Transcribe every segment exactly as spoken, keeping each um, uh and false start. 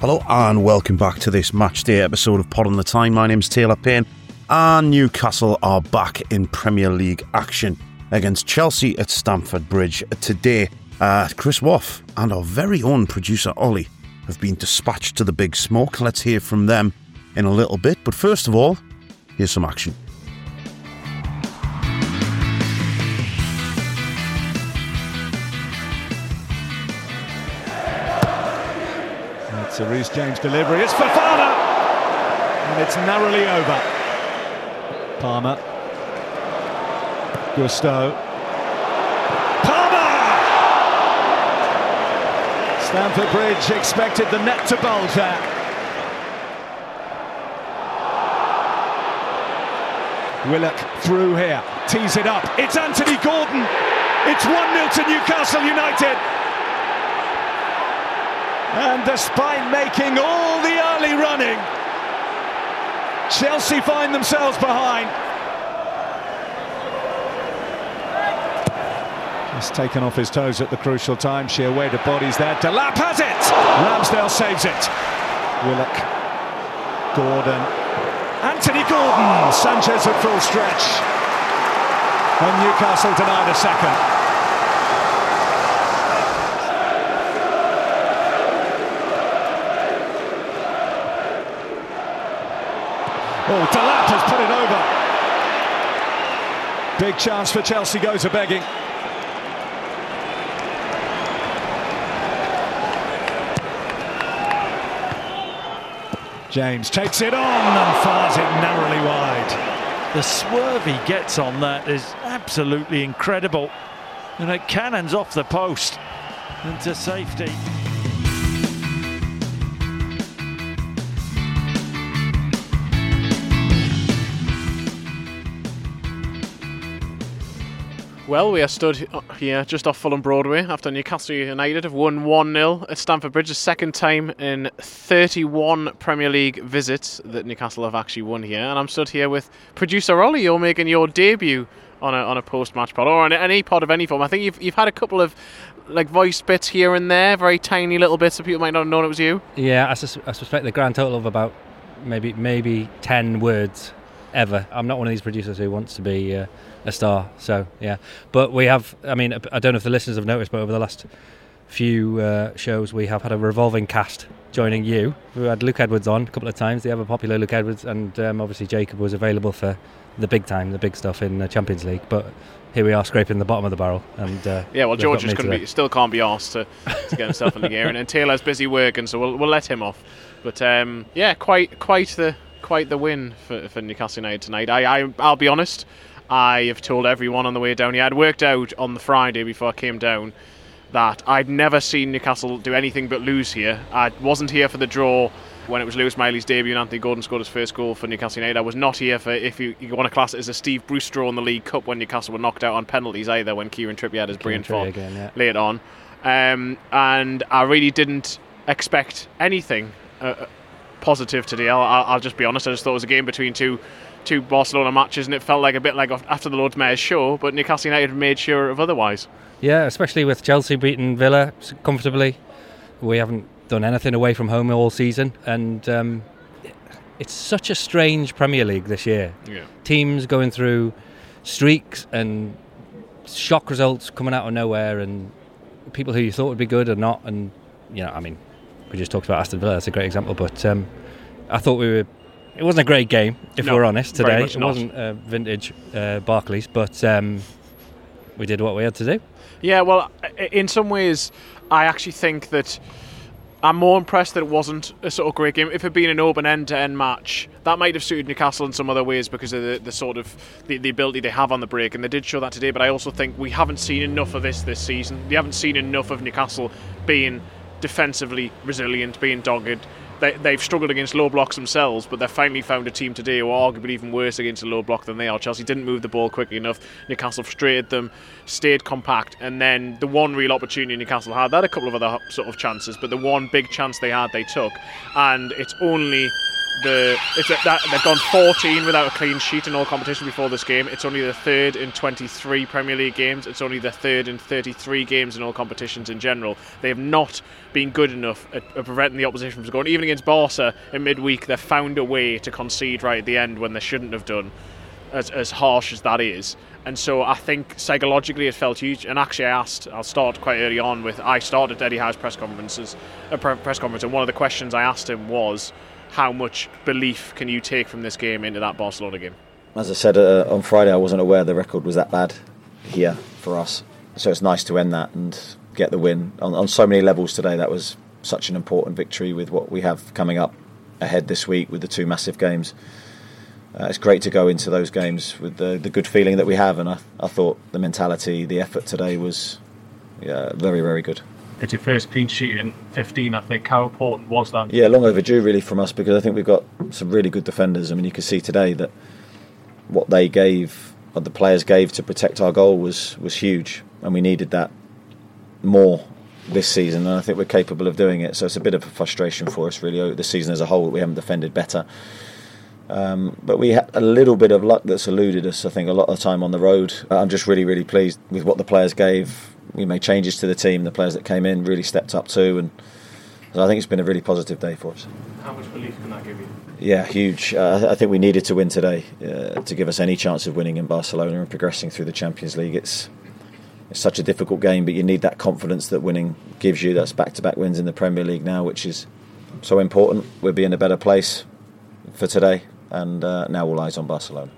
Hello and welcome back to this matchday episode of Pod on the Time. My name's Taylor Payne and Newcastle are back in Premier League action against Chelsea at Stamford Bridge today. Uh, Chris Woff and our very own producer Ollie have been dispatched to the big smoke. Let's hear from them in a little bit, but first of all, here's some action. It's a Reece James delivery, it's Fofana! And it's narrowly over. Palmer. Gusto. Palmer! Stamford Bridge expected the net to bulge there. Willock through here, tees it up, it's Anthony Gordon! It's one nil to Newcastle United! And despite making all the early running, Chelsea find themselves behind. He's taken off his toes at the crucial time. Sheer weight of bodies there. Delap has it! Ramsdale saves it. Willock. Gordon. Anthony Gordon! Sanchez at full stretch. And Newcastle denied a second. Oh, Delap has put it over. Big chance for Chelsea, goes a-begging. James takes it on and fires it narrowly wide. The swerve he gets on that is absolutely incredible. And it cannons off the post into safety. Well, we are stood here just off Fulham Broadway after Newcastle United have won one nil at Stamford Bridge, the second time in thirty-one Premier League visits that Newcastle have actually won here. And I'm stood here with producer Ollie. You're making your debut on a on a post-match pod, or on any pod of any form. I think you've you've had a couple of like voice bits here and there, very tiny little bits, so people might not have known it was you. Yeah, I, sus- I suspect the grand total of about maybe maybe ten words ever. I'm not one of these producers who wants to be Uh, a star, so yeah. But we have, I mean, I don't know if the listeners have noticed, but over the last few uh, shows we have had a revolving cast joining you. We had Luke Edwards on a couple of times, the ever popular Luke Edwards, and um, obviously Jacob was available for the big time, the big stuff in the Champions League. But here we are scraping the bottom of the barrel. And uh, yeah, well, George just couldn't be, still can't be asked to, to get himself in the gear, and, and Taylor's busy working, so we'll we'll let him off. But um, yeah, quite quite the quite the win for, for Newcastle United tonight. I, I I'll be honest. I have told everyone on the way down here, I'd worked out on the Friday before I came down that I'd never seen Newcastle do anything but lose here. I wasn't here for the draw when it was Lewis Miley's debut and Anthony Gordon scored his first goal for Newcastle United. I was not here for, if you, you want to class it as a Steve Bruce draw in the League Cup when Newcastle were knocked out on penalties either, when Kieran Trippier had his brain fall again, yeah. late on. Um, and I really didn't expect anything uh, positive today. I'll, I'll just be honest, I just thought it was a game between two two Barcelona matches, and it felt like a bit like after the Lord's Mayor's show, but Newcastle United made sure of otherwise. Yeah, especially with Chelsea beating Villa comfortably. We haven't done anything away from home all season, and um, it's such a strange Premier League this year. Yeah. Teams going through streaks and shock results coming out of nowhere, and people who you thought would be good are not. And you know, I mean, we just talked about Aston Villa, that's a great example, but um, I thought we were It wasn't a great game, if no, we're honest, today. It not. wasn't uh, vintage uh, Barclays, but um, we did what we had to do. Yeah, well, in some ways, I actually think that I'm more impressed that it wasn't a sort of great game. If it had been an open end-to-end match, that might have suited Newcastle in some other ways because of the, the sort of the, the ability they have on the break, and they did show that today. But I also think we haven't seen enough of this this season. We haven't seen enough of Newcastle being defensively resilient, being dogged. They, they've struggled against low blocks themselves, but they've finally found a team today who are arguably even worse against a low block than they are. Chelsea didn't move the ball quickly enough. Newcastle frustrated them, stayed compact, and then the one real opportunity Newcastle had, they had a couple of other sort of chances, but the one big chance they had, they took. And it's only the it's a, that they've gone fourteen without a clean sheet in all competition before this game. It's only the third in twenty-three Premier League games. It's only the third in thirty-three games in all competitions in general. They have not been good enough at, at preventing the opposition from scoring. Even against Barca in midweek, they've found a way to concede right at the end when they shouldn't have done, as as harsh as that is. And so I think psychologically it felt huge. And actually I asked, I'll start quite early on with, I started Eddie Howe's press conferences, a press conference, and one of the questions I asked him was, how much belief can you take from this game into that Barcelona game? As I said uh, on Friday, I wasn't aware the record was that bad here for us. So it's nice to end that and get the win. On, on so many levels today, that was such an important victory with what we have coming up ahead this week with the two massive games. Uh, it's great to go into those games with the, the good feeling that we have, and I, I thought the mentality, the effort today was yeah, very, very good. It's your first clean sheet in fifteen, I think. How important was that? Yeah, long overdue really from us, because I think we've got some really good defenders. I mean, you can see today that what they gave, what the players gave to protect our goal was, was huge, and we needed that more this season, and I think we're capable of doing it. So it's a bit of a frustration for us really this season as a whole that we haven't defended better. Um, but we had a little bit of luck that's eluded us, I think, a lot of the time on the road. I'm just really, really pleased with what the players gave. We made changes to the team. The players that came in really stepped up too, and so I think it's been a really positive day for us. How much belief can that give you? Yeah, huge. Uh, I think we needed to win today uh, to give us any chance of winning in Barcelona and progressing through the Champions League. It's it's such a difficult game, but you need that confidence that winning gives you. That's back-to-back wins in the Premier League now, which is so important. We'll be in a better place for today. And uh, now all eyes on Barcelona.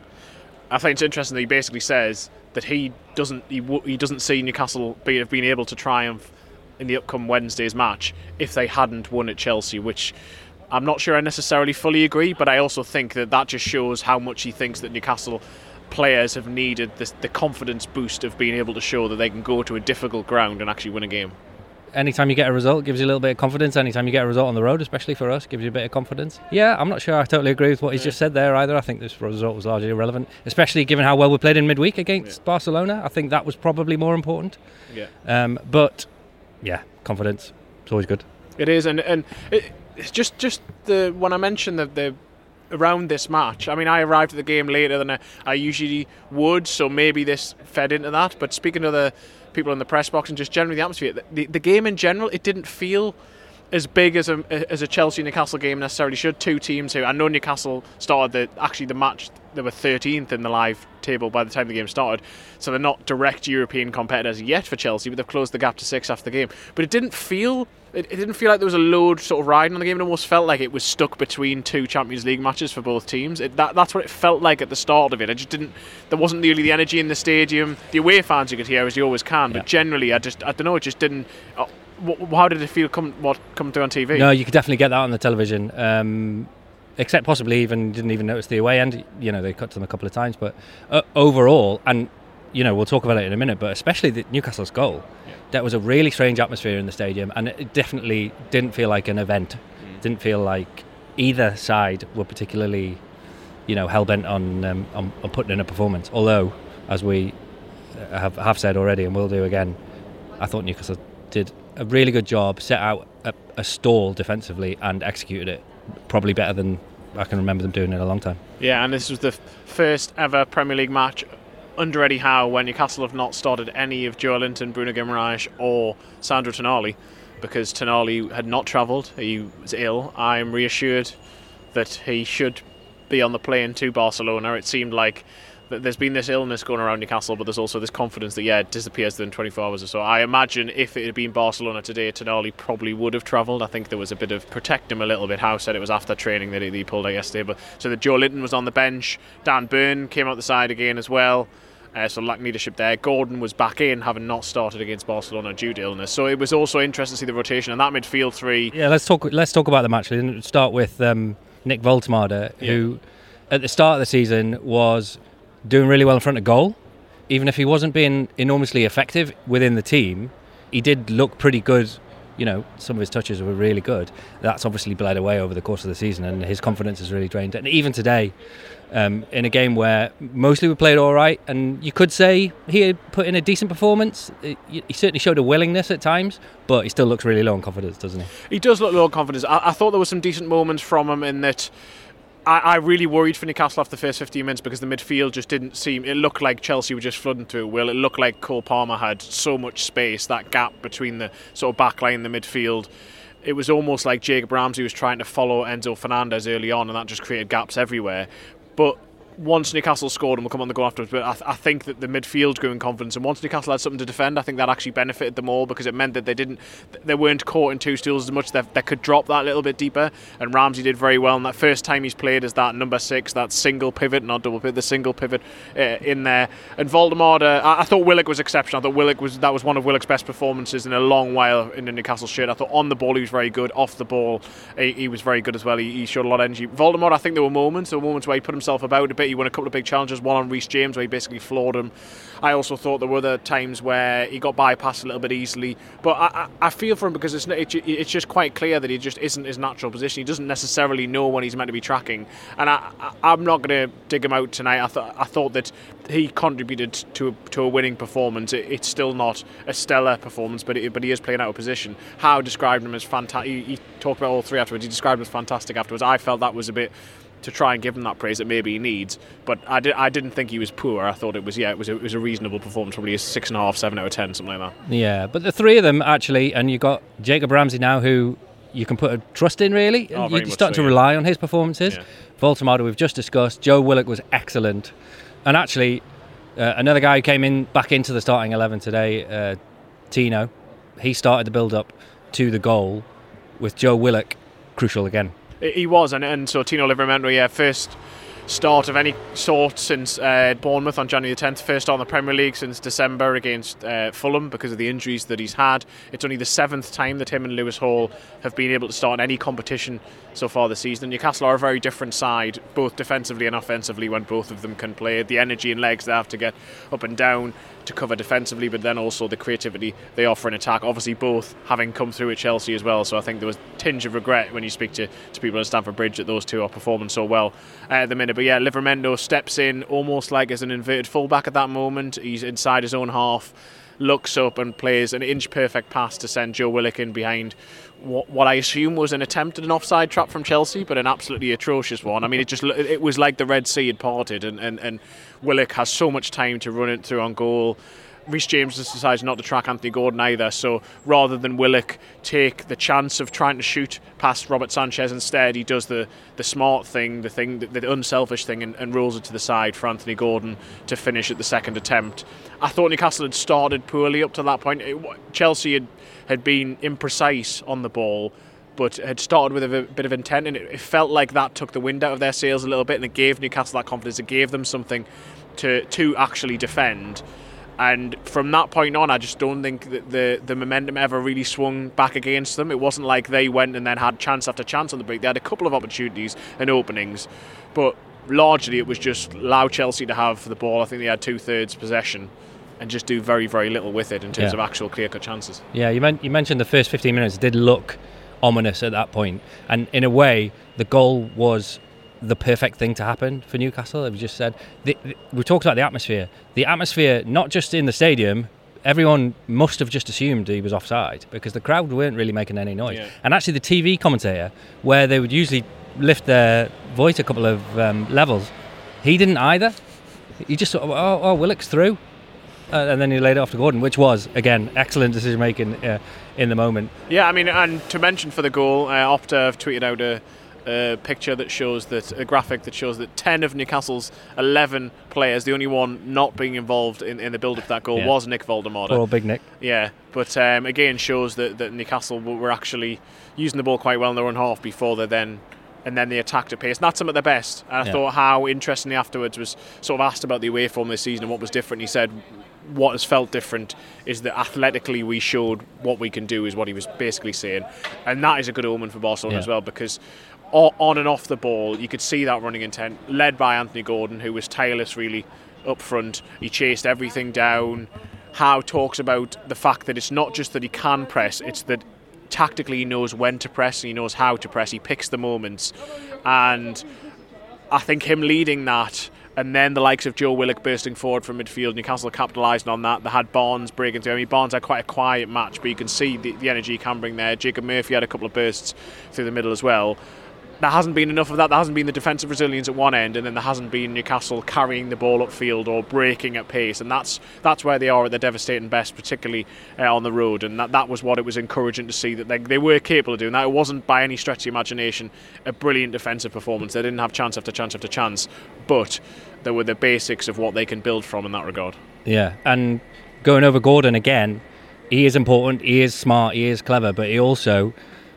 I think it's interesting that he basically says that he doesn't he, w- he doesn't see Newcastle be, have been able to triumph in the upcoming Wednesday's match if they hadn't won at Chelsea, which I'm not sure I necessarily fully agree, but I also think that that just shows how much he thinks that Newcastle players have needed this, the confidence boost of being able to show that they can go to a difficult ground and actually win a game. Anytime you get a result, gives you a little bit of confidence. Anytime you get a result on the road, especially for us, gives you a bit of confidence. Yeah, I'm not sure I totally agree with what he's yeah. just said there either. I think this result was largely irrelevant, especially given how well we played in midweek against yeah. Barcelona. I think that was probably more important. Yeah. Um, but, yeah, confidence. It's always good. It is, and and it, it's just just the when I mentioned the the around this match. I mean, I arrived at the game later than I, I usually would, so maybe this fed into that. But speaking to the people in the press box and just generally the atmosphere, the, the game in general, it didn't feel as big as a as a Chelsea Newcastle game necessarily should. Two teams who I know Newcastle started the actually the match they were thirteenth in the live table by the time the game started, so they're not direct European competitors yet for Chelsea, but they've closed the gap to six after the game. But it didn't feel it, it didn't feel like there was a load sort of riding on the game. It almost felt like it was stuck between two Champions League matches for both teams. It, that that's what it felt like at the start of it. I just didn't. There wasn't nearly the energy in the stadium. The away fans you could hear as you always can, yeah. but generally I just I don't know. It just didn't. Uh, How did it feel come what come through on T V? No, you could definitely get that on the television, um, except possibly even didn't even notice the away end. You know, they cut to them a couple of times, but uh, overall, and you know, we'll talk about it in a minute, but especially the Newcastle's goal, yeah. that was a really strange atmosphere in the stadium, and it definitely didn't feel like an event. Mm. Didn't feel like either side were particularly, you know, hell bent on, um, on on putting in a performance. Although, as we have have said already, and will do again, I thought Newcastle did a really good job, set out a, a stall defensively and executed it probably better than I can remember them doing in a long time. Yeah, and this was the f- first ever Premier League match under Eddie Howe when Newcastle have not started any of Joe Linton, Bruno Guimaraes or Sandro Tonali, because Tonali had not travelled, he was ill. I'm reassured that he should be on the plane to Barcelona. It seemed like there's been this illness going around Newcastle, but there's also this confidence that, yeah, it disappears within twenty-four hours or so. I imagine if it had been Barcelona today, Tonali probably would have travelled. I think there was a bit of protect him a little bit. Howe said it was after training that he pulled out yesterday. But so that Joe Linton was on the bench. Dan Burn came out the side again as well. Uh, so lack leadership there. Gordon was back in, having not started against Barcelona due to illness. So it was also interesting to see the rotation and that midfield three. Yeah, let's talk. Let's talk about the match. Let's start with um, Nick Woltemade, yeah. who at the start of the season was doing really well in front of goal. Even if he wasn't being enormously effective within the team, he did look pretty good. You know, some of his touches were really good. That's obviously bled away over the course of the season, and his confidence has really drained. And even today, um, in a game where mostly we played all right, and you could say he had put in a decent performance. He certainly showed a willingness at times, but he still looks really low on confidence, doesn't he? He does look low on confidence. I, I thought there were some decent moments from him in that. I, I really worried for Newcastle after the first fifteen minutes because the midfield just didn't seem... It looked like Chelsea were just flooding through it. Well, it looked like Cole Palmer had so much space, that gap between the sort of back line and the midfield. It was almost like Jacob Ramsey was trying to follow Enzo Fernandez early on, and that just created gaps everywhere. But once Newcastle scored, and we'll come on the go afterwards, but I, th- I think that the midfield grew in confidence, and once Newcastle had something to defend, I think that actually benefited them all because it meant that they didn't, they weren't caught in two stools as much. They, they could drop that a little bit deeper, and Ramsey did very well. And that first time he's played as that number six, that single pivot, not double pivot, the single pivot uh, in there. And Voldemort, uh, I, I thought Willock was exceptional. I thought Willock was that was one of Willock's best performances in a long while in the Newcastle shirt. I thought on the ball he was very good, off the ball he, he was very good as well. He, he showed a lot of energy. Voldemort, I think there were moments, there were moments where he put himself about a bit. He won a couple of big challenges. One on Reece James where he basically floored him. I also thought there were other times where he got bypassed a little bit easily, but I, I, I feel for him because it's it, it's just quite clear that he just isn't his natural position. He doesn't necessarily know when he's meant to be tracking, and I, I, I'm not going to dig him out tonight. I thought I thought that he contributed to a, to a winning performance. It, it's still not a stellar performance, but it, but he is playing out of position. Howe described him as fantastic. He, he talked about all three afterwards. He described him as fantastic afterwards. I felt that was a bit to try and give him that praise that maybe he needs, but I, di- I didn't think he was poor. I thought it was yeah, it was a, it was a reasonable performance, probably a six and a half, seven out of ten, something like that. Yeah, but the three of them actually, and you got Jacob Ramsey now, who you can put a trust in really. Oh, You're starting so, to yeah. rely on his performances. Yeah. Voldemort, we've just discussed. Joe Willock was excellent, and actually uh, another guy who came in back into the starting eleven today, uh, Tino. He started the build up to the goal with Joe Willock crucial again. He was, and, and so Tino Livramento, yeah, first start of any sort since uh, Bournemouth on January the tenth, first start in the Premier League since December against uh, Fulham because of the injuries that he's had. It's only the seventh time that him and Lewis Hall have been able to start in any competition so far this season. Newcastle are a very different side, both defensively and offensively, when both of them can play. The energy and legs they have to get up and down to cover defensively, but then also the creativity they offer in attack. Obviously both having come through at Chelsea as well, so I think there was a tinge of regret when you speak to, to people at Stamford Bridge that those two are performing so well uh, at the minute. But yeah, Livramento steps in almost like as an inverted fullback at that moment. He's inside his own half, looks up and plays an inch perfect pass to send Joe Willock in behind what, what I assume was an attempt at an offside trap from Chelsea, but an absolutely atrocious one. I mean, it just it was like the Red Sea had parted, and, and, and Willock has so much time to run it through on goal. Reece James decides not to track Anthony Gordon either, so rather than Willock take the chance of trying to shoot past Robert Sanchez, instead he does the, the smart thing, the thing, the, the unselfish thing, and, and rolls it to the side for Anthony Gordon to finish at the second attempt. I thought Newcastle had started poorly up to that point. It, Chelsea had, had been imprecise on the ball, but had started with a bit of intent, and it, it felt like that took the wind out of their sails a little bit, and it gave Newcastle that confidence. It gave them something to to actually defend. And from that point on, I just don't think that the, the momentum ever really swung back against them. It wasn't like they went and then had chance after chance on the break. They had a couple of opportunities and openings, but largely it was just allow Chelsea to have the ball. I think they had two-thirds possession and just do very, very little with it in terms yeah. of actual clear-cut chances. Yeah, you, meant, you mentioned the first fifteen minutes did look ominous at that point, and in a way, the goal was the perfect thing to happen for Newcastle. As we just said, the, the, we talked about the atmosphere. The atmosphere, not just in the stadium, everyone must have just assumed he was offside because the crowd weren't really making any noise. Yeah. And actually the T V commentator, where they would usually lift their voice a couple of um, levels, he didn't either. He just sort of, oh, oh Willock's through. Uh, and then he laid it off to Gordon, which was, again, excellent decision making uh, in the moment. Yeah, I mean, and to mention for the goal, uh, Opta have tweeted out a a picture that shows that a graphic that shows that ten of Newcastle's eleven players, the only one not being involved in, in the build up to that goal, yeah. was Nick Voldemort. Poor old Big Nick. Yeah, but um, again shows that, that Newcastle were actually using the ball quite well in their own half before they then and then they attacked at pace. And that's them at their best. And I yeah. thought how interestingly afterwards was sort of asked about the away form this season and what was different. He said what has felt different is that athletically we showed what we can do, is what he was basically saying. And that is a good omen for Barcelona yeah. as well, because on and off the ball, you could see that running intent, led by Anthony Gordon, who was tireless really up front. He chased everything down. Howe talks about the fact that it's not just that he can press, it's that tactically he knows when to press and he knows how to press. He picks the moments. And I think him leading that, and then the likes of Joe Willock bursting forward from midfield, Newcastle capitalising on that. They had Barnes breaking through. I mean, Barnes had quite a quiet match, but you can see the, the energy he can bring there. Jacob Murphy had a couple of bursts through the middle as well. There hasn't been enough of that. There hasn't been the defensive resilience at one end, and then there hasn't been Newcastle carrying the ball upfield or breaking at pace, and that's that's where they are at their devastating best, particularly uh, on the road. And that, that was what it was encouraging to see, that they, they were capable of doing that. It wasn't by any stretch of the imagination a brilliant defensive performance. They didn't have chance after chance after chance, but there were the basics of what they can build from in that regard. Yeah, and going over Gordon again, he is important, he is smart, he is clever, but he also,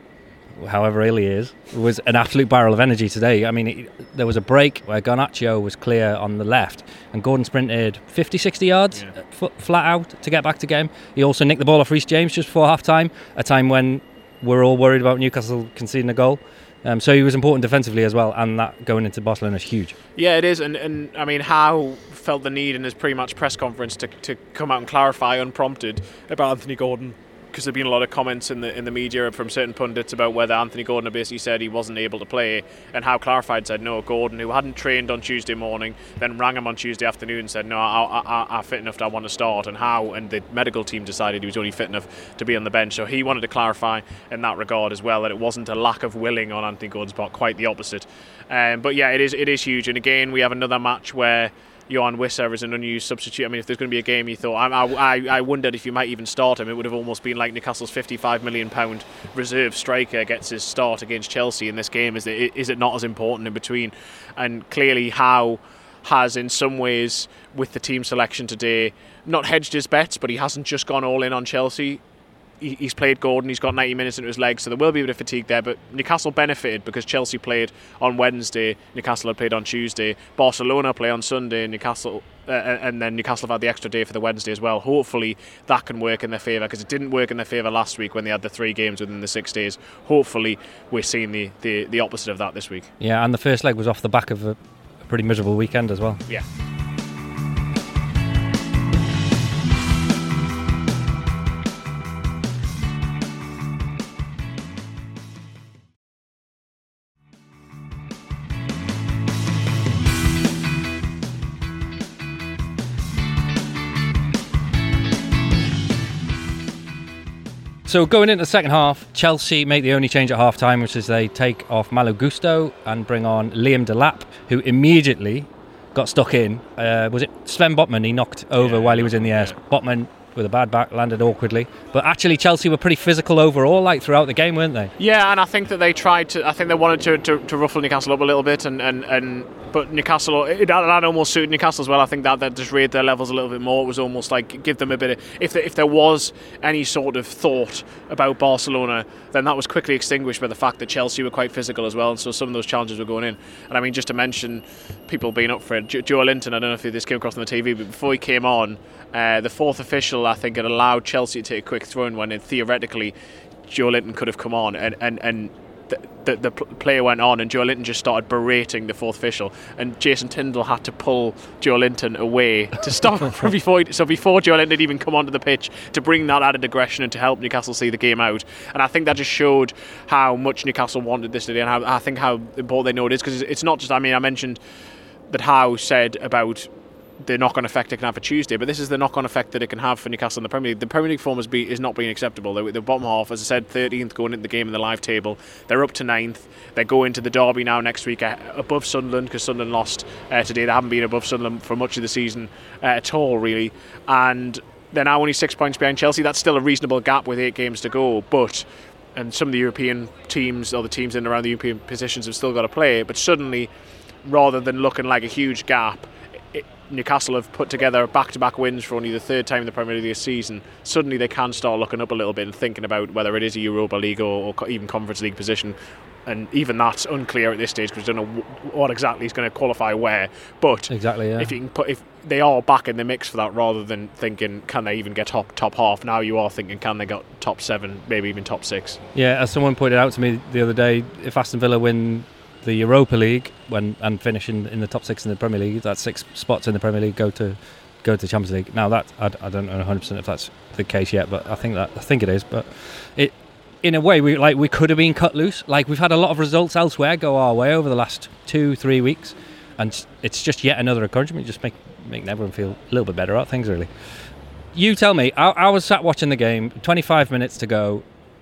however ill he is, was an absolute barrel of energy today. I mean, it, there was a break where Garnacho was clear on the left and Gordon sprinted fifty, sixty yards yeah. f- flat out to get back to game. He also nicked the ball off Reece James just before half-time, a time when we're all worried about Newcastle conceding a goal. Um, so he was important defensively as well, and that going into Barcelona is huge. Yeah, it is, and, and I mean, Howe felt the need in his pre-match press conference to, to come out and clarify unprompted about Anthony Gordon, because there have been a lot of comments in the in the media from certain pundits about whether Anthony Gordon basically said he wasn't able to play, and Howe clarified, said no, Gordon, who hadn't trained on Tuesday morning, then rang him on Tuesday afternoon and said no, I, I, I'm fit enough that I want to start, and Howe and the medical team decided he was only fit enough to be on the bench, so he wanted to clarify in that regard as well, that it wasn't a lack of willing on Anthony Gordon's part, quite the opposite. Um, but yeah, it is it is huge, and again we have another match where Johan Wissa is an unused substitute. I mean, if there's going to be a game you thought, I, I, I wondered if you might even start him. It would have almost been like Newcastle's fifty-five million pounds reserve striker gets his start against Chelsea in this game. Is it, is it not as important in between? And clearly Howe has in some ways, with the team selection today, not hedged his bets, but he hasn't just gone all in on Chelsea. He's played Gordon, he's got ninety minutes into his legs, so there will be a bit of fatigue there, but Newcastle benefited because Chelsea played on Wednesday, Newcastle had played on Tuesday, Barcelona play on Sunday, Newcastle uh, and then Newcastle have had the extra day for the Wednesday as well. Hopefully that can work in their favour, because it didn't work in their favour last week when they had the three games within the six days. Hopefully we're seeing the, the, the opposite of that this week. Yeah, and the first leg was off the back of a, a pretty miserable weekend as well. Yeah. So going into the second half, Chelsea make the only change at half time, which is they take off Malo Gusto and bring on Liam Delap, who immediately got stuck in. Uh, was it Sven Botman he knocked over yeah, while he was in the air? Yeah. Botman with a bad back landed awkwardly. But actually Chelsea were pretty physical overall, like throughout the game, weren't they? Yeah, and I think that they tried to, I think they wanted to, to, to ruffle Newcastle up a little bit, and, and, and but Newcastle, it, that almost suited Newcastle as well. I think that that just raised their levels a little bit more. It was almost like give them a bit of, if there, if there was any sort of thought about Barcelona, then that was quickly extinguished by the fact that Chelsea were quite physical as well, and so some of those challenges were going in. And I mean, just to mention people being up for it, Joe Linton, I don't know if this came across on the T V, but before he came on, uh, the fourth official, I think, had allowed Chelsea to take a quick throw in when it, theoretically Joe Linton could have come on, and, and, and the, the, the player went on, and Joe Linton just started berating the fourth official, and Jason Tyndall had to pull Joe Linton away to stop him before he, so before Joe Linton had even come onto the pitch, to bring that added aggression and to help Newcastle see the game out. And I think that just showed how much Newcastle wanted this today, and how I think how important they know it is, because it's not just, I mean, I mentioned that Howe said about the knock-on effect it can have for Tuesday, but this is the knock-on effect that it can have for Newcastle in the Premier League. The Premier League form is, be, is not being acceptable. The, the bottom half, as I said, thirteenth going into the game in the live table. They're up to ninth. They go into the derby now next week uh, above Sunderland, because Sunderland lost uh, today. They haven't been above Sunderland for much of the season uh, at all, really. And they're now only six points behind Chelsea. That's still a reasonable gap with eight games to go, but and some of the European teams, or the teams in and around the European positions, have still got to play. But suddenly, rather than looking like a huge gap, Newcastle have put together back-to-back wins for only the third time in the Premier League this season. Suddenly they can start looking up a little bit and thinking about whether it is a Europa League or, or even Conference League position, and even that's unclear at this stage, because we don't know what exactly is going to qualify where. But exactly, yeah. if you can put, if they are back in the mix for that, rather than thinking can they even get top top half, now you are thinking can they get top seven, maybe even top six. Yeah, as someone pointed out to me the other day, if Aston Villa win the Europa League when and finish in, in the top six in the Premier League, that's six spots in the Premier League go to go to Champions League. Now that I, I don't know one hundred percent if that's the case yet, but I think that I think it is. But it in a way, we like we could have been cut loose. Like we've had a lot of results elsewhere go our way over the last two, three weeks, and it's just yet another encouragement. Just make making everyone feel a little bit better about things, really. You tell me. I, I was sat watching the game. twenty-five minutes to go.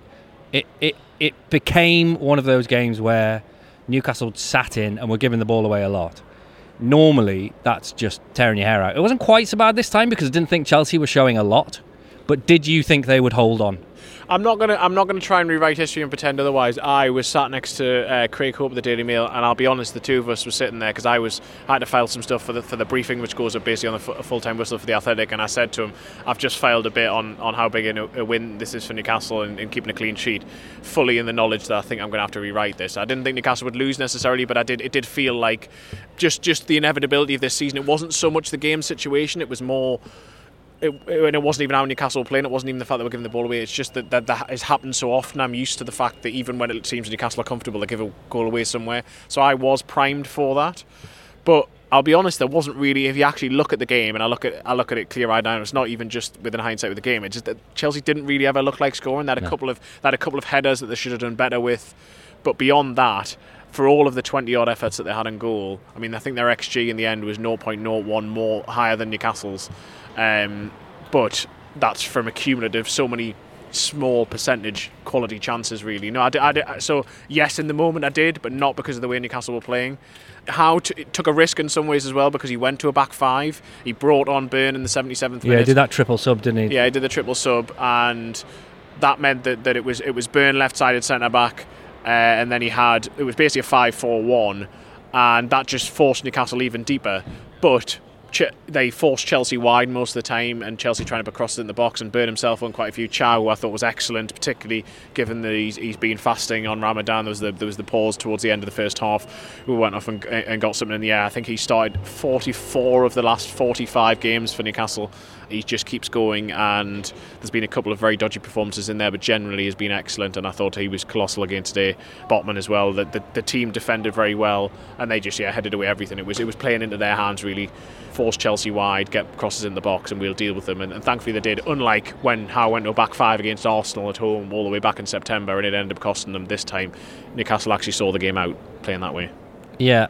It it it became one of those games where Newcastle sat in and were giving the ball away a lot. Normally, that's just tearing your hair out. It wasn't quite so bad this time because I didn't think Chelsea were showing a lot. But did you think they would hold on? I'm not gonna. I'm not gonna try and rewrite history and pretend otherwise. I was sat next to uh, Craig Hope at the Daily Mail, and I'll be honest, the two of us were sitting there because I was I had to file some stuff for the for the briefing, which goes up basically on the f- full time whistle for the Athletic. And I said to him, I've just filed a bit on, on how big a, a win this is for Newcastle and, and keeping a clean sheet, fully in the knowledge that I think I'm going to have to rewrite this. I didn't think Newcastle would lose necessarily, but I did. It did feel like just just the inevitability of this season. It wasn't so much the game situation; it was more. It, it, and it wasn't even how Newcastle were playing. It wasn't even the fact that we're giving the ball away. It's just that, that that has happened so often. I'm used to the fact that even when it seems Newcastle are comfortable, they give a goal away somewhere. So I was primed for that. But I'll be honest, there wasn't really. If you actually look at the game, and I look at I look at it clear-eyed now, it's not even just within hindsight with the game. It's just that Chelsea didn't really ever look like scoring. They had a no. couple of they had a couple of headers that they should have done better with. But beyond that, for all of the twenty-odd efforts that they had in goal, I mean, I think their X G in the end was zero point zero one more higher than Newcastle's. Um, but that's from a cumulative so many small percentage quality chances, really. No, I did, I did, so yes, in the moment I did, but not because of the way Newcastle were playing. Howe t- took a risk in some ways as well because he went to a back five. He brought on Byrne in the seventy-seventh minute. Yeah, he did that triple sub, didn't he? Yeah, he did the triple sub, and that meant that, that it was it was Byrne left-sided centre back, uh, and then he had it was basically a five four one, and that just forced Newcastle even deeper. But Ch- they forced Chelsea wide most of the time, and Chelsea trying to put crosses in the box, and Byrne himself won quite a few. Chow, who I thought was excellent, particularly given that he's, he's been fasting on Ramadan. There was the there was the pause towards the end of the first half, who went off and, and got something in the air. I think he started forty-four of the last forty-five games for Newcastle. He just keeps going, and there's been a couple of very dodgy performances in there, but generally has been excellent, and I thought he was colossal again today. Botman as well. The, the, the team defended very well, and they just yeah headed away everything. It was it was playing into their hands, really. Force Chelsea wide, get crosses in the box, and we'll deal with them. And, and thankfully they did, unlike when Howe went to a back five against Arsenal at home all the way back in September, and it ended up costing them this time. Newcastle actually saw the game out playing that way. Yeah,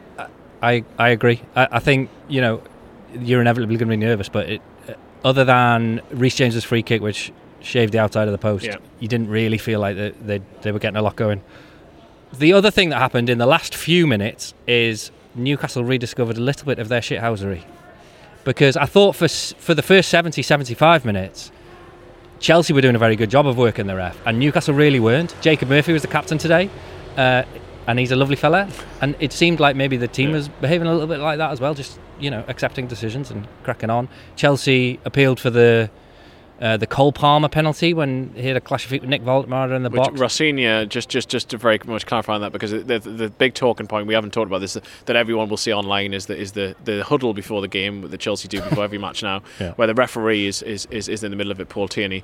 I I agree. I, I think, you know, you're inevitably going to be nervous, but it, other than Reece James's free kick, which shaved the outside of the post, yeah. you didn't really feel like they, they, they were getting a lot going. The other thing that happened in the last few minutes is Newcastle rediscovered a little bit of their shithousery. Because I thought for for the first seventy, seventy-five minutes, Chelsea were doing a very good job of working the ref, and Newcastle really weren't. Jacob Murphy was the captain today, uh, and he's a lovely fella. And it seemed like maybe the team yeah. was behaving a little bit like that as well, just, you know, accepting decisions and cracking on. Chelsea appealed for the uh, the Cole Palmer penalty when he had a clash of feet with Nick Voldemar in the Which box. Rafinha, just, just, just to very much clarify on that, because the, the, the big talking point, we haven't talked about this, that everyone will see online is the, is the, the huddle before the game that Chelsea do before every match now, yeah. where the referee is, is, is, is in the middle of it, Paul Tierney,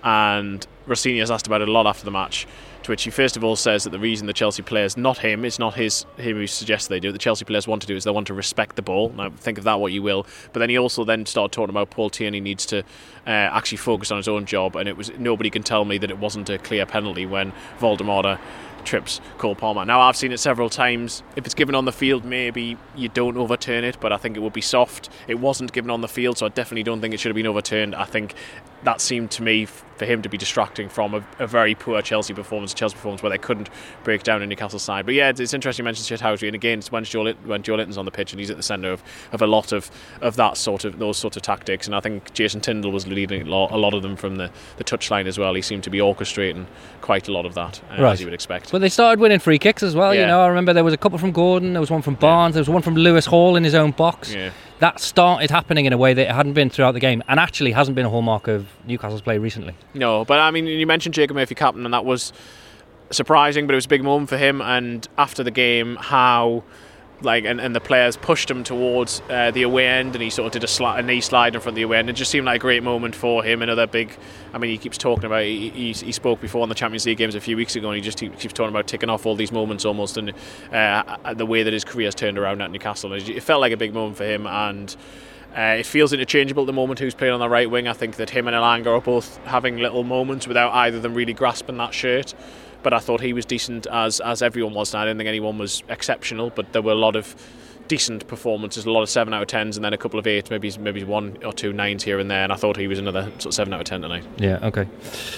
and Rafinha has asked about it a lot after the match, to which he first of all says that the reason the Chelsea players, not him, it's not his him who suggests they do, the Chelsea players want to do is they want to respect the ball. Now think of that what you will, but then he also then started talking about Paul Tierney needs to uh, actually focus on his own job, and it was nobody can tell me that it wasn't a clear penalty when Voldemar trips Cole Palmer. Now I've seen it several times. If it's given on the field, maybe you don't overturn it, but I think it would be soft. It wasn't given on the field, so I definitely don't think it should have been overturned. I think that seemed to me for him to be distracting from a, a very poor Chelsea performance, Chelsea performance where they couldn't break down in Newcastle's side. But yeah, it's, it's interesting you mentioned shithousery, and again, it's when Joe, Litt- when Joe Linton's on the pitch and he's at the centre of, of a lot of, of that sort of those sort of tactics, and I think Jason Tindall was leading a lot, a lot of them from the, the touchline as well. He seemed to be orchestrating quite a lot of that, uh, right. as you would expect. Well, they started winning free kicks as well. Yeah. You know, I remember there was a couple from Gordon, there was one from Barnes, yeah. there was one from Lewis Hall in his own box. Yeah. That started happening in a way that it hadn't been throughout the game, and actually hasn't been a hallmark of Newcastle's play recently. No, but I mean, you mentioned Jacob Murphy captain, and that was surprising, but it was a big moment for him. And after the game, how like and, and the players pushed him towards uh, the away end, and he sort of did a, sli- a knee slide in front of the away end. It just seemed like a great moment for him. Another big, I mean, he keeps talking about he, he, he spoke before on the Champions League games a few weeks ago, and he just he keeps talking about ticking off all these moments almost, and uh, the way that his career has turned around at Newcastle. It felt like a big moment for him, and Uh, it feels interchangeable at the moment who's playing on the right wing. I think that him and Elanga are both having little moments without either of them really grasping that shirt. but I thought he was decent as as everyone was. I didn't think anyone was exceptional, but there were a lot of decent performances, a lot of seven out of tens, and then a couple of eights, maybe maybe one or two nines here and there. And I thought he was another sort of seven out of ten tonight. Yeah, okay.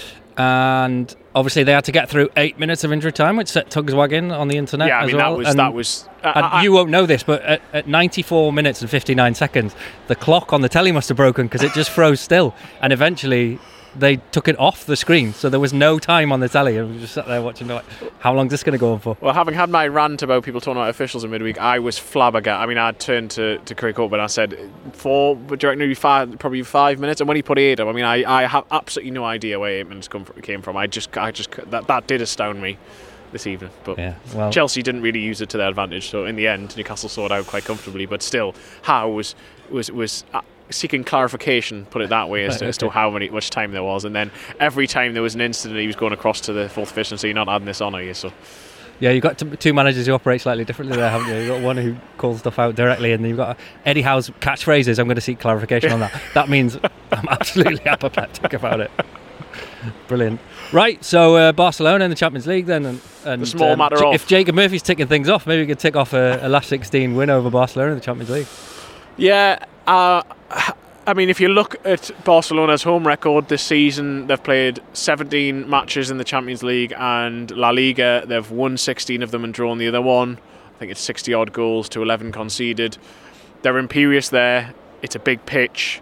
And obviously they had to get through eight minutes of injury time, which set tugs wagging on the internet. Yeah, I as mean well. that was and, that was. Uh, and I, you won't know this, but at, at ninety-four minutes and fifty-nine seconds, the clock on the telly must have broken because it just froze still, and eventually they took it off the screen, so there was no time on the telly, and we just sat there watching like, how long is this going to go on for? Well, having had my rant about people talking about officials in midweek, I was flabbergasted. I mean, I turned to, to Craig Hope and I said, four, do you reckon maybe five, probably five minutes? And when he put eight up, I mean, I, I have absolutely no idea where eight minutes come from, came from. I just, I just that, that did astound me this evening. But yeah, well, Chelsea didn't really use it to their advantage, so in the end, Newcastle saw it out quite comfortably. But still, Howe was was was. Uh, seeking clarification, put it that way, as to, as to how many much time there was, and then every time there was an incident he was going across to the fourth official and saying, you're not adding this on, are you? So yeah, you've got two managers who operate slightly differently there, haven't you? You've got one who calls stuff out directly, and you've got Eddie Howe's catchphrases. I'm going to seek clarification on that. That means I'm absolutely apoplectic about it. Brilliant. Right, so uh, Barcelona in the Champions League then, and, and the small um, matter J- of if Jacob Murphy's ticking things off, maybe we could tick off a, a last sixteen win over Barcelona in the Champions League. Yeah, uh, I mean, if you look at Barcelona's home record this season, they've played seventeen matches in the Champions League, and La Liga, they've won sixteen of them and drawn the other one. I think it's sixty odd goals to eleven conceded. They're imperious there. It's a big pitch,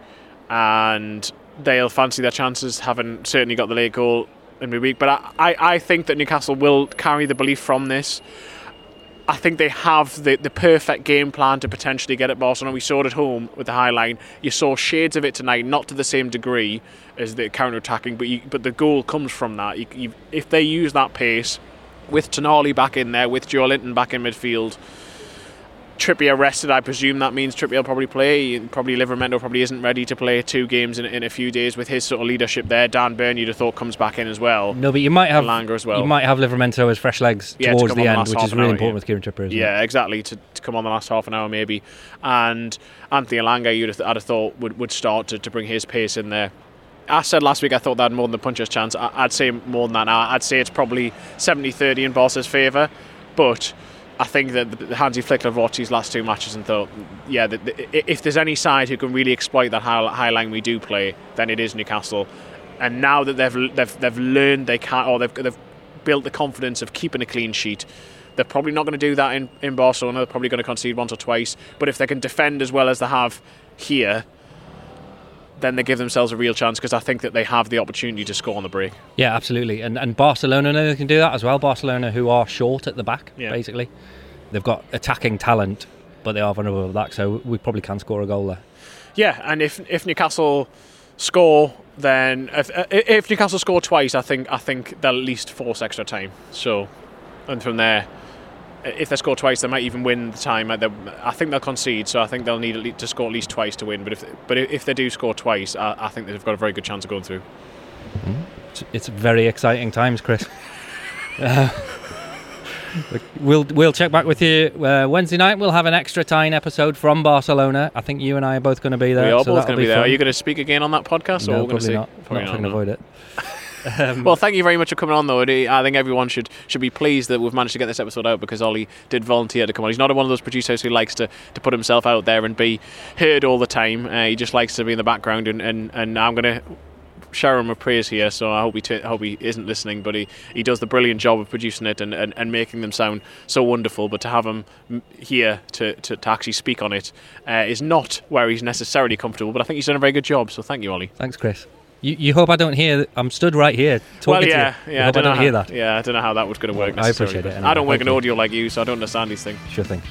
and they'll fancy their chances, having certainly got the late goal in midweek. But I, I, I think that Newcastle will carry the belief from this. I think they have the, the perfect game plan to potentially get at Barcelona. We saw it at home with the high line. You saw shades of it tonight, not to the same degree as the counter-attacking, but you, but the goal comes from that. You, you, if they use that pace, with Tonali back in there, with Joe Linton back in midfield, Trippier rested, I presume that means Trippier will probably play. Probably Livramento probably isn't ready to play two games in, in a few days with his sort of leadership there. Dan Burn, you'd have thought, comes back in as well. No, but you might have Langer as well. You might have Livramento as fresh legs yeah, towards to the on end, the which is really hour, important yeah. with Kieran Trippier, isn't yeah, it? exactly, to, to come on the last half an hour maybe. And Anthony Elanga, you'd have, I'd have thought, would, would start to, to bring his pace in there. I said last week I thought they had more than the puncher's chance. I, I'd say more than that now. I'd say it's probably seventy thirty in Barca's favour, but I think that the Hansi Flick have watched these last two matches and thought, yeah, the, the, if there's any side who can really exploit that high, high line we do play, then it is Newcastle. And now that they've they've they've learned they can't, or they've they've built the confidence of keeping a clean sheet, they're probably not going to do that in, in Barcelona. They're probably going to concede once or twice. But if they can defend as well as they have here, then they give themselves a real chance, because I think that they have the opportunity to score on the break. Yeah, absolutely. And and Barcelona know they can do that as well. Barcelona, who are short at the back, yeah. basically. They've got attacking talent, but they are vulnerable at the back, so we probably can score a goal there. Yeah, and if if Newcastle score, then if if Newcastle score twice, I think I think they'll at least force extra time. So, and from there, if they score twice, they might even win the time. I think they'll concede, so I think they'll need to score at least twice to win. But if but if they do score twice, I, I think they've got a very good chance of going through. It's, it's very exciting times, Chris. uh, we'll we'll check back with you uh, Wednesday night. We'll have an extra time episode from Barcelona. I think you and I are both going to be there. We are so both going to be, be there. Fun. Are you going to speak again on that podcast? No, or we're probably going not. to probably not. not. Not avoid it. Um, well, thank you very much for coming on, though. I think everyone should should be pleased that we've managed to get this episode out, because Ollie did volunteer to come on. He's not one of those producers who likes to, to put himself out there and be heard all the time. Uh, he just likes to be in the background, and, and, and I'm going to shower him with praise here, so I hope he, t- hope he isn't listening, but he, he does the brilliant job of producing it and, and, and making them sound so wonderful. But to have him here to, to, to actually speak on it uh, is not where he's necessarily comfortable, but I think he's done a very good job, so thank you, Ollie. Thanks, Chris. You, you hope I don't hear. I'm stood right here talking well, yeah, to you. yeah. I hope I I don't, don't how, hear that. Yeah, I don't know how that was going to work. Well, I appreciate it. Anyway. I don't work in Thank audio you. like you, so I don't understand these things. Sure thing.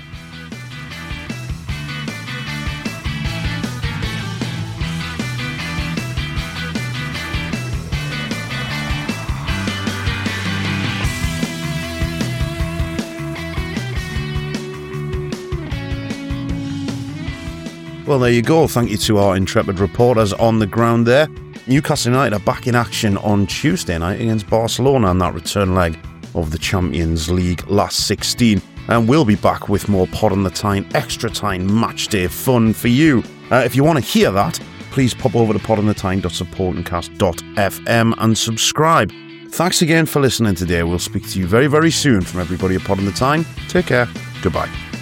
Well, there you go. Thank you to our intrepid reporters on the ground there. Newcastle United are back in action on Tuesday night against Barcelona on that return leg of the Champions League last sixteen. And we'll be back with more Pod on the Time, extra time, match day fun for you. Uh, if you want to hear that, please pop over to pod on the time dot supportingcast dot f m and subscribe. Thanks again for listening today. We'll speak to you very, very soon from everybody at Pod on the Time. Take care. Goodbye.